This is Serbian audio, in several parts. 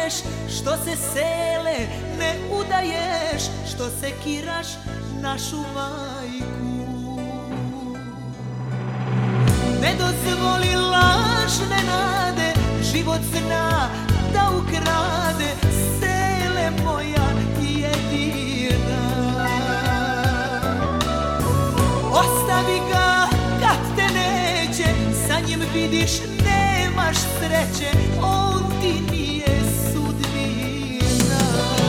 pljuješ, što se sele ne udaješ, što sekiraš našu majku. Ne dozvoli lažne nade, život zna da ukrade, sele moja jedina. Ostavi ga kad te neće, sa njim vidiš nemaš sreće, on ti nije sudbina.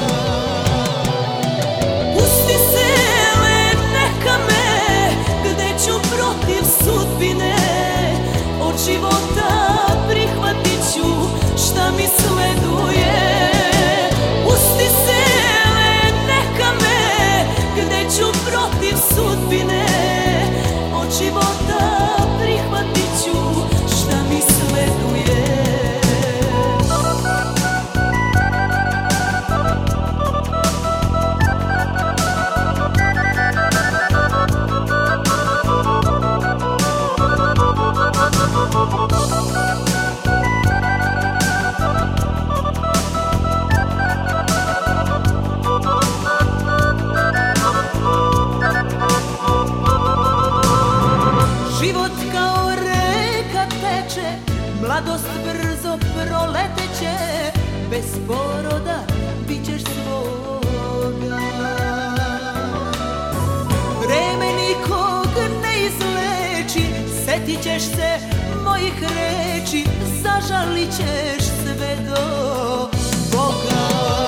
Pusti sele, neka me, gde ću protiv sudbine, od života prihvatit ću šta mi sleduje. Pusti sele, neka me, gde ću protiv sudbine, od života prihvatit ću šta mi sleduje. Život kao reka teče, mladost brzo proleteće, bez poroda bit ćeš svoga. Vreme nikog ne izleči, setit ćeš se mojih reči, zažalit ćeš sve do Boga.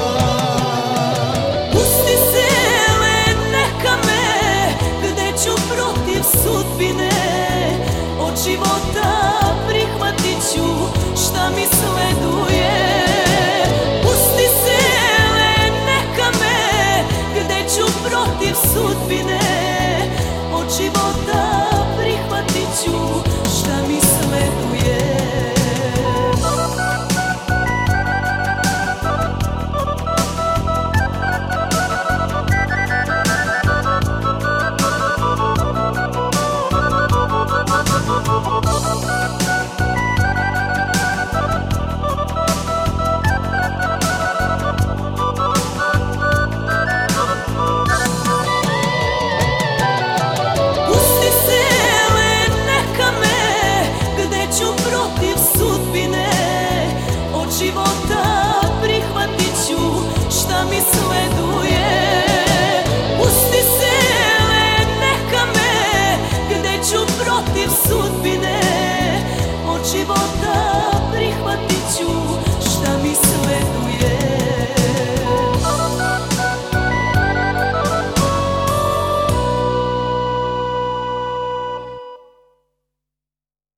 Pusti sele, neka me, gde ću protiv sudbine, od života prihvatit ću šta mi sleduje. Pusti sele, neka me, gde ću protiv sudbine, od života prihvatit ću šta mi sleduje. Protiv sudbine, od života